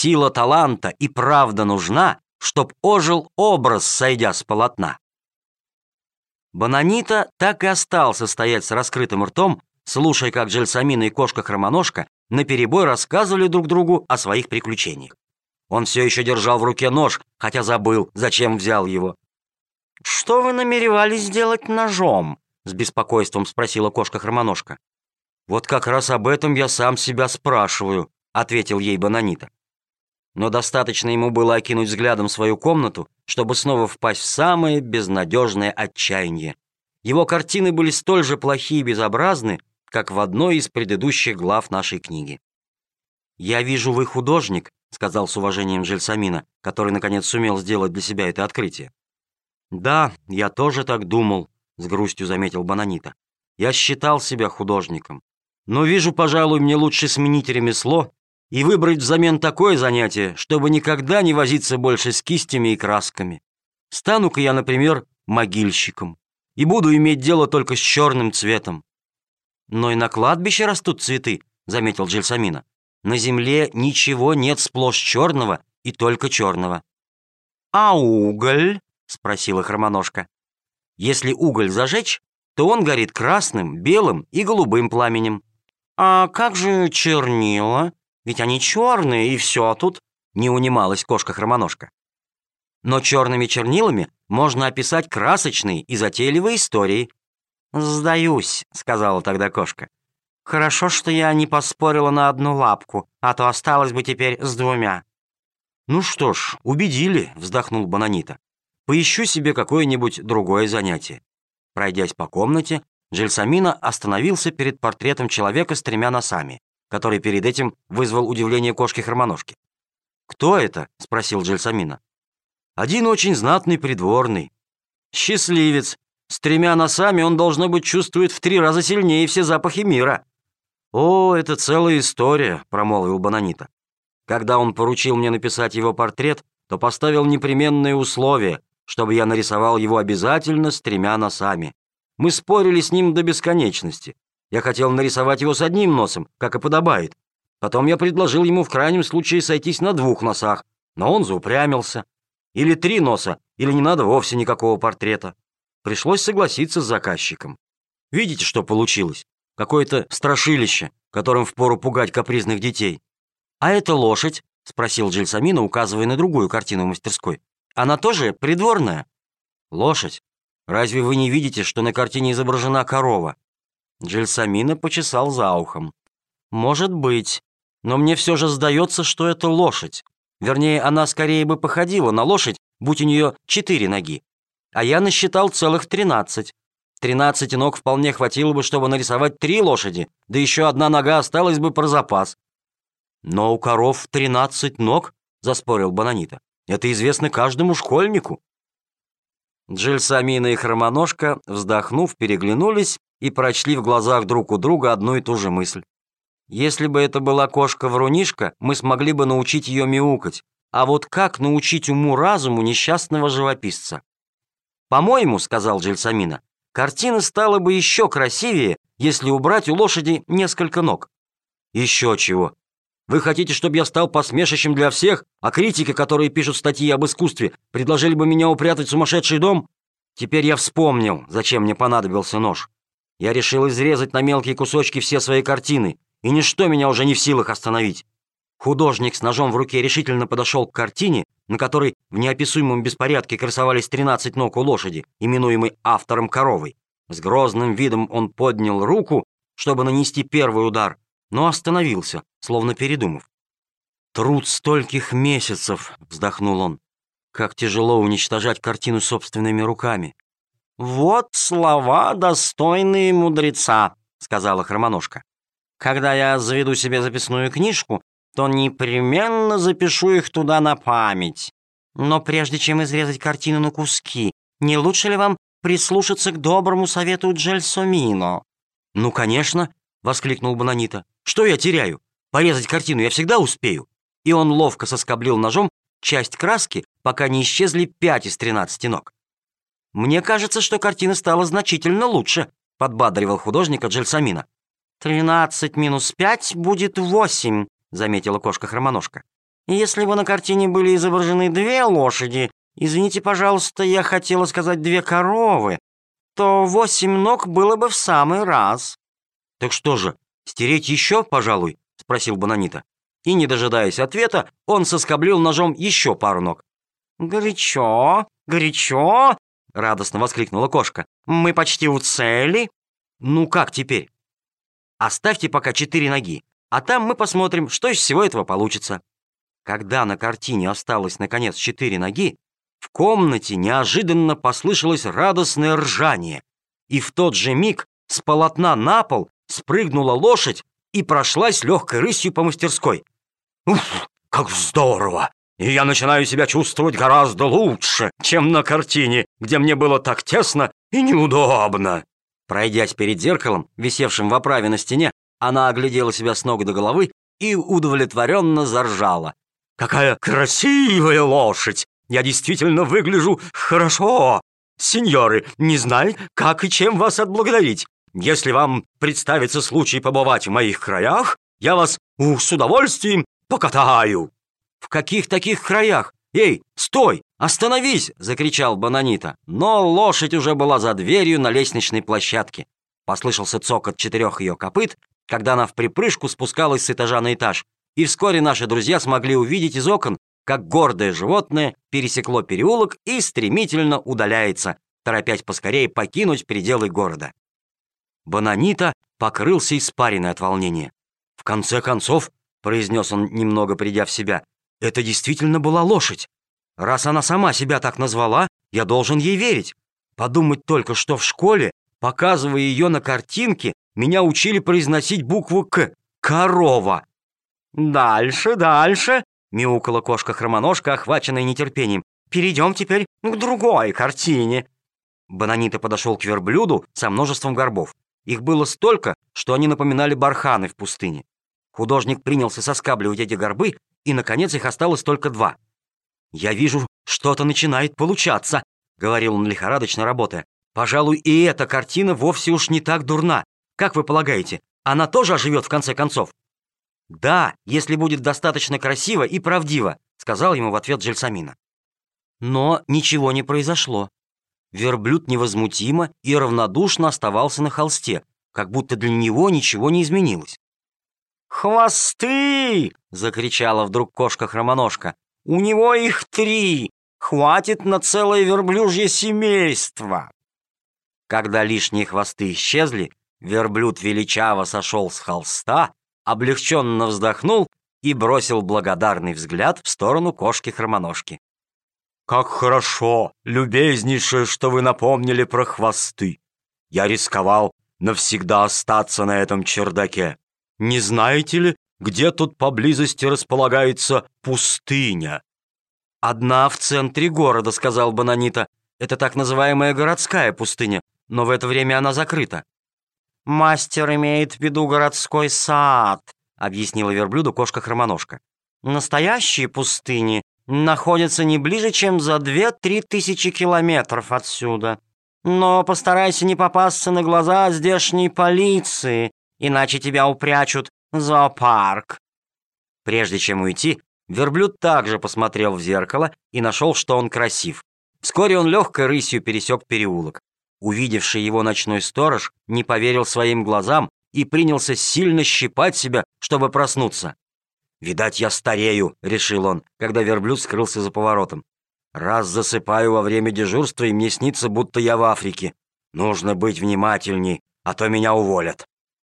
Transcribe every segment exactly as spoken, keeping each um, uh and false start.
сила таланта и правда нужна, чтоб ожил образ, сойдя с полотна». Бонанита так и остался стоять с раскрытым ртом, слушая, как Джельсомино и кошка-хромоножка наперебой рассказывали друг другу о своих приключениях. Он все еще держал в руке нож, хотя забыл, зачем взял его. «Что вы намеревались сделать ножом?» — с беспокойством спросила кошка-хромоножка. «Вот как раз об этом я сам себя спрашиваю», — ответил ей Бонанита. Но достаточно ему было окинуть взглядом свою комнату, чтобы снова впасть в самое безнадежное отчаяние. Его картины были столь же плохи и безобразны, как в одной из предыдущих глав нашей книги. «Я вижу, вы художник», — сказал с уважением Джельсомино, который, наконец, сумел сделать для себя это открытие. «Да, я тоже так думал», — с грустью заметил Бонанита. «Я считал себя художником. Но вижу, пожалуй, мне лучше сменить ремесло и выбрать взамен такое занятие, чтобы никогда не возиться больше с кистями и красками. Стану-ка я, например, могильщиком и буду иметь дело только с черным цветом». «Но и на кладбище растут цветы», — заметил Джельсомино. «На земле ничего нет сплошь черного и только черного». «А уголь?» — спросила хромоножка. «Если уголь зажечь, то он горит красным, белым и голубым пламенем». «А как же чернила? Ведь они черные, и все тут», — не унималась кошка-хромоножка. «Но черными чернилами можно описать красочные и затейливые истории». «Сдаюсь», — сказала тогда кошка. «Хорошо, что я не поспорила на одну лапку, а то осталось бы теперь с двумя». «Ну что ж, убедили», — вздохнул Бонанита. «Поищу себе какое-нибудь другое занятие». Пройдясь по комнате, Джельсомино остановился перед портретом человека с тремя носами, который перед этим вызвал удивление кошки-хромоножки. «Кто это?» — спросил Джельсомино. «Один очень знатный придворный. Счастливец. С тремя носами он, должно быть, чувствует в три раза сильнее все запахи мира». «О, это целая история», — промолвил Бонанита. «Когда он поручил мне написать его портрет, то поставил непременное условие, чтобы я нарисовал его обязательно с тремя носами. Мы спорили с ним до бесконечности. Я хотел нарисовать его с одним носом, как и подобает. Потом я предложил ему в крайнем случае сойтись на двух носах, но он заупрямился. Или три носа, или не надо вовсе никакого портрета. Пришлось согласиться с заказчиком. Видите, что получилось? Какое-то страшилище, которым впору пугать капризных детей». «А это лошадь?» — спросил Джельсомино, указывая на другую картину в мастерской. «Она тоже придворная?» «Лошадь? Разве вы не видите, что на картине изображена корова?» Джельсомино почесал за ухом. «Может быть, но мне все же сдается, что это лошадь. Вернее, она скорее бы походила на лошадь, будь у нее четыре ноги. А я насчитал целых тринадцать. Тринадцати ног вполне хватило бы, чтобы нарисовать три лошади, да еще одна нога осталась бы про запас». «Но у коров тринадцать ног», — заспорил Бонанита. «Это известно каждому школьнику». Джельсомино и хромоножка, вздохнув, переглянулись и прочли в глазах друг у друга одну и ту же мысль. «Если бы это была кошка-врунишка, мы смогли бы научить ее мяукать. А вот как научить уму-разуму несчастного живописца?» «По-моему, — сказал Джельсомино, — картина стала бы еще красивее, если убрать у лошади несколько ног». «Еще чего. Вы хотите, чтобы я стал посмешищем для всех, а критики, которые пишут статьи об искусстве, предложили бы меня упрятать в сумасшедший дом? Теперь я вспомнил, зачем мне понадобился нож. Я решил изрезать на мелкие кусочки все свои картины, и ничто меня уже не в силах остановить». Художник с ножом в руке решительно подошел к картине, на которой в неописуемом беспорядке красовались тринадцать ног у лошади, именуемой автором коровой. С грозным видом он поднял руку, чтобы нанести первый удар, но остановился, словно передумав. «Труд стольких месяцев», — вздохнул он. «Как тяжело уничтожать картину собственными руками». «Вот слова, достойные мудреца», — сказала хромоножка. «Когда я заведу себе записную книжку, то непременно запишу их туда на память. Но прежде чем изрезать картину на куски, не лучше ли вам прислушаться к доброму совету Джельсомино?» «Ну, конечно», — воскликнул Бонанита. «Что я теряю? Порезать картину я всегда успею». И он ловко соскоблил ножом часть краски, пока не исчезли пять из тринадцати ног. «Мне кажется, что картина стала значительно лучше», — подбадривал художника Джельсомино. «Тринадцать минус пять будет восемь», — заметила кошка-хромоножка. Если бы на картине были изображены две лошади, извините, пожалуйста, я хотела сказать две коровы, то восемь ног было бы в самый раз». «Так что же, стереть еще, пожалуй?» — спросил Бонанита. И, не дожидаясь ответа, он соскоблил ножом еще пару ног. «Горячо, горячо!» — радостно воскликнула кошка. «Мы почти у цели». «Ну как теперь? Оставьте пока четыре ноги, а там мы посмотрим, что из всего этого получится». Когда на картине осталось, наконец, четыре ноги, в комнате неожиданно послышалось радостное ржание, и в тот же миг с полотна на пол спрыгнула лошадь и прошлась легкой рысью по мастерской. «Уф, как здорово! И я начинаю себя чувствовать гораздо лучше, чем на картине, где мне было так тесно и неудобно». Пройдясь перед зеркалом, висевшим в оправе на стене, она оглядела себя с ног до головы и удовлетворенно заржала. «Какая красивая лошадь! Я действительно выгляжу хорошо! Сеньоры, не знаю, как и чем вас отблагодарить. Если вам представится случай побывать в моих краях, я вас ух, с удовольствием покатаю». «В каких таких краях? Эй, стой! Остановись!» — закричал Бонанита. Но лошадь уже была за дверью на лестничной площадке. Послышался цокот четырех ее копыт, когда она в припрыжку спускалась с этажа на этаж. И вскоре наши друзья смогли увидеть из окон, как гордое животное пересекло переулок и стремительно удаляется, торопясь поскорее покинуть пределы города. Бонанита покрылся испариной от волнения. «В конце концов», — произнес он, немного придя в себя, — «это действительно была лошадь. Раз она сама себя так назвала, я должен ей верить. Подумать только, что в школе, показывая ее на картинке, меня учили произносить букву «К» — «корова». «Дальше, дальше!» — мяукала кошка-хромоножка, охваченная нетерпением. «Перейдем теперь к другой картине». Бонанита подошел к верблюду со множеством горбов. Их было столько, что они напоминали барханы в пустыне. Художник принялся соскабливать эти горбы, и, наконец, их осталось только два. «Я вижу, что-то начинает получаться», — говорил он, лихорадочно работая. «Пожалуй, и эта картина вовсе уж не так дурна. Как вы полагаете, она тоже оживет в конце концов?» «Да, если будет достаточно красиво и правдиво», — сказал ему в ответ Джельсомино. Но ничего не произошло. Верблюд невозмутимо и равнодушно оставался на холсте, как будто для него ничего не изменилось. «Хвосты!» — закричала вдруг кошка-хромоножка. «У него их три! Хватит на целое верблюжье семейство!» Когда лишние хвосты исчезли, верблюд величаво сошел с холста, облегченно вздохнул и бросил благодарный взгляд в сторону кошки-хромоножки. «Как хорошо, любезнейшее, что вы напомнили про хвосты. Я рисковал навсегда остаться на этом чердаке. Не знаете ли, где тут поблизости располагается пустыня?» «Одна в центре города», — сказал Бонанита. «Это так называемая городская пустыня, но в это время она закрыта». «Мастер имеет в виду городской сад», — объяснила верблюду кошка-хромоножка. «Настоящие пустыни находятся не ближе, чем за две-три тысячи километров отсюда. Но постарайся не попасться на глаза здешней полиции, иначе тебя упрячут в зоопарк». Прежде чем уйти, верблюд также посмотрел в зеркало и нашел, что он красив. Вскоре он легкой рысью пересек переулок. Увидевший его ночной сторож не поверил своим глазам и принялся сильно щипать себя, чтобы проснуться. «Видать, я старею», — решил он, когда верблюд скрылся за поворотом. «Раз засыпаю во время дежурства, и мне снится, будто я в Африке. Нужно быть внимательней, а то меня уволят».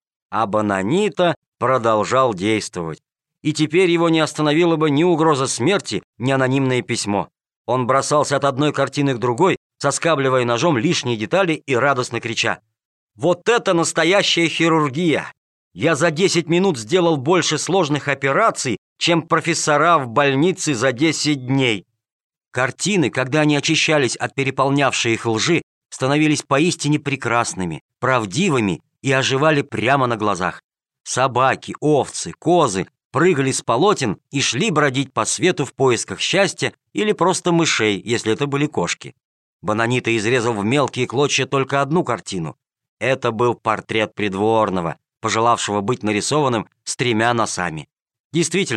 А Бонанита продолжал действовать. И теперь его не остановила бы ни угроза смерти, ни анонимное письмо. Он бросался от одной картины к другой, соскабливая ножом лишние детали и радостно крича: «Вот это настоящая хирургия! Я за десять минут сделал больше сложных операций, чем профессора в больнице за десять дней». Картины, когда они очищались от переполнявшей их лжи, становились поистине прекрасными, правдивыми и оживали прямо на глазах. Собаки, овцы, козы прыгали с полотен и шли бродить по свету в поисках счастья или просто мышей, если это были кошки. Бонанита изрезал в мелкие клочья только одну картину. Это был портрет придворного, пожелавшего быть нарисованным с тремя носами. Действительно,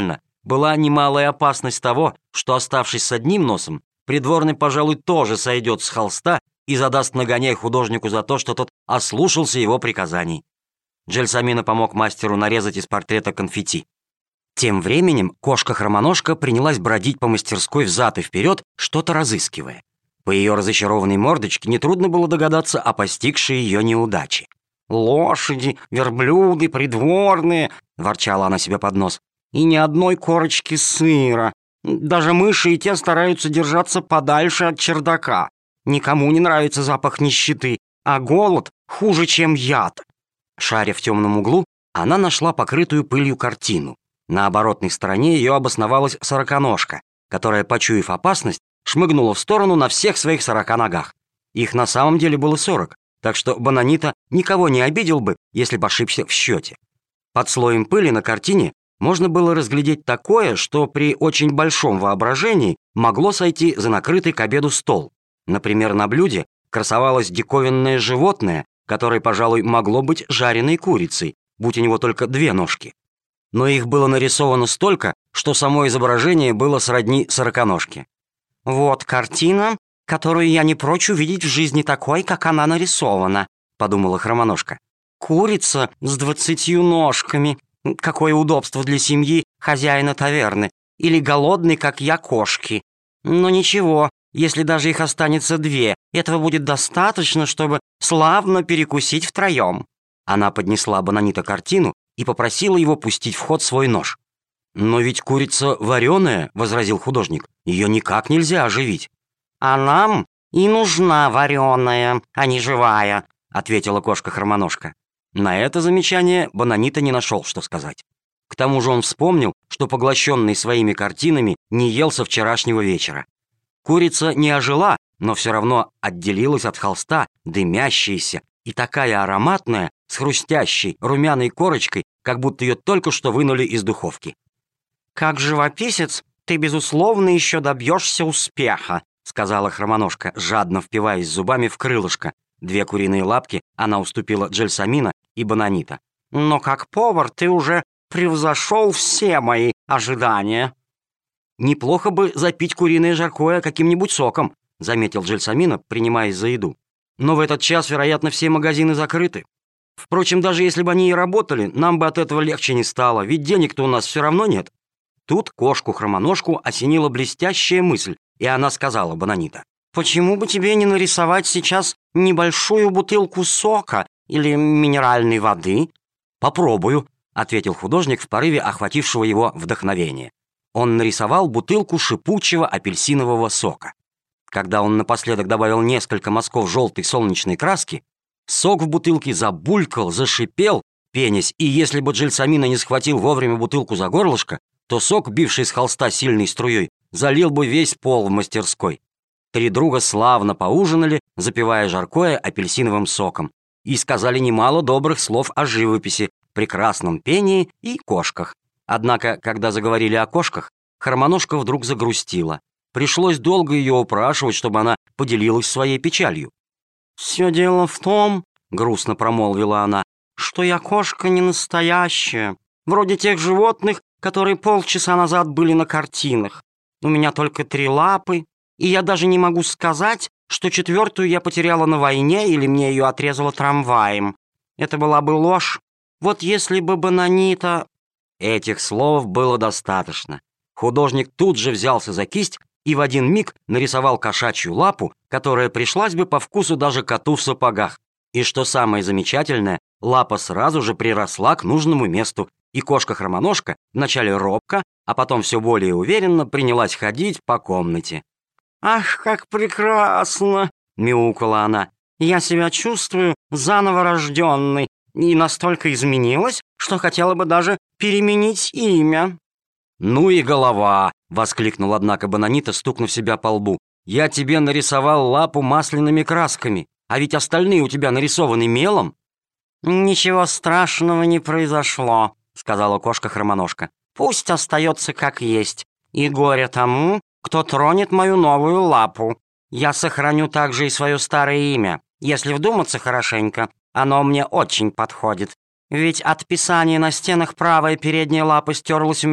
была немалая опасность того, что, оставшись с одним носом, придворный, пожалуй, тоже сойдет с холста и задаст нагоняй художнику за то, что тот ослушался его приказаний. Джельсомино помог мастеру нарезать из портрета конфетти. Тем временем кошка-хромоножка принялась бродить по мастерской взад и вперед, что-то разыскивая. По ее разочарованной мордочке нетрудно было догадаться о постигшей ее неудаче. «Лошади, верблюды, придворные!» — ворчала она себе под нос. «И ни одной корочки сыра. Даже мыши и те стараются держаться подальше от чердака. Никому не нравится запах нищеты, а голод хуже, чем яд». Шаря в темном углу, она нашла покрытую пылью картину. На оборотной стороне ее обосновалась сороконожка, которая, почуяв опасность, шмыгнула в сторону на всех своих сорока ногах. Их на самом деле было сорок, так что Бонанита никого не обидел бы, если бы ошибся в счете. Под слоем пыли на картине можно было разглядеть такое, что при очень большом воображении могло сойти за накрытый к обеду стол. Например, на блюде красовалось диковинное животное, которое, пожалуй, могло быть жареной курицей, будь у него только две ножки. Но их было нарисовано столько, что само изображение было сродни сороконожке. «Вот картина, которую я не прочь увидеть в жизни такой, как она нарисована», — подумала хромоножка. «Курица с двадцатью ножками. Какое удобство для семьи хозяина таверны. Или голодный, как я, кошки. Но ничего, если даже их останется две, этого будет достаточно, чтобы славно перекусить втроем». Она поднесла Бонанита картину и попросила его пустить в ход свой нож. «Но ведь курица вареная», — возразил художник. «Ее никак нельзя оживить». «А нам и нужна вареная, а не живая», — ответила кошка-хромоножка. На это замечание Бонанита не нашел, что сказать. К тому же он вспомнил, что, поглощенный своими картинами, не ел со вчерашнего вечера. Курица не ожила, но все равно отделилась от холста, дымящаяся и такая ароматная, с хрустящей, румяной корочкой, как будто ее только что вынули из духовки. «Как живописец, ты, безусловно, еще добьешься успеха», сказала хромоножка, жадно впиваясь зубами в крылышко. Две куриные лапки она уступила Джельсомино и Бонанита. «Но как повар ты уже превзошел все мои ожидания». «Неплохо бы запить куриное жаркое каким-нибудь соком», заметил Джельсомино, принимаясь за еду. «Но в этот час, вероятно, все магазины закрыты. Впрочем, даже если бы они и работали, нам бы от этого легче не стало, ведь денег-то у нас все равно нет». Тут кошку-хромоножку осенила блестящая мысль, и она сказала Бонанита: «Почему бы тебе не нарисовать сейчас небольшую бутылку сока или минеральной воды?» «Попробую», — ответил художник в порыве охватившего его вдохновения. Он нарисовал бутылку шипучего апельсинового сока. Когда он напоследок добавил несколько мазков желтой солнечной краски, сок в бутылке забулькал, зашипел, пенясь, и если бы Джельсомино не схватил вовремя бутылку за горлышко, то сок, бивший с холста сильной струей, залил бы весь пол в мастерской. Три друга славно поужинали, запивая жаркое апельсиновым соком, и сказали немало добрых слов о живописи, прекрасном пении и кошках. Однако, когда заговорили о кошках, хромоножка вдруг загрустила. Пришлось долго ее упрашивать, чтобы она поделилась своей печалью. «Все дело в том, — грустно промолвила она, — что я кошка не настоящая, вроде тех животных, которые полчаса назад были на картинах. У меня только три лапы, и я даже не могу сказать, что четвертую я потеряла на войне или мне ее отрезало трамваем. Это была бы ложь. Вот если бы Бонанита...» Этих слов было достаточно. Художник тут же взялся за кисть и в один миг нарисовал кошачью лапу, которая пришлась бы по вкусу даже коту в сапогах. И что самое замечательное, лапа сразу же приросла к нужному месту, и кошка-хромоножка вначале робко, а потом все более уверенно принялась ходить по комнате. «Ах, как прекрасно!» — мяукала она. «Я себя чувствую заново рожденной и настолько изменилась, что хотела бы даже переменить имя». «Ну и голова!» — воскликнул, однако, Бонанита, стукнув себя по лбу. «Я тебе нарисовал лапу масляными красками, а ведь остальные у тебя нарисованы мелом». «Ничего страшного не произошло», — сказала кошка-хромоножка. «Пусть остается как есть, и горе тому, кто тронет мою новую лапу. Я сохраню также и свое старое имя. Если вдуматься хорошенько, оно мне очень подходит. Ведь от писания на стенах правая передняя лапа стерлась у меня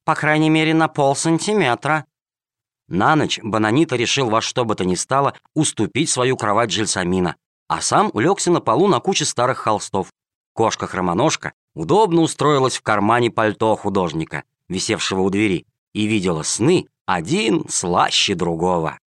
по крайней мере, на полсантиметра». На ночь Бонанита решил во что бы то ни стало уступить свою кровать Джельсомино, а сам улегся на полу на куче старых холстов. Кошка-хромоножка удобно устроилась в кармане пальто художника, висевшего у двери, и видела сны один слаще другого.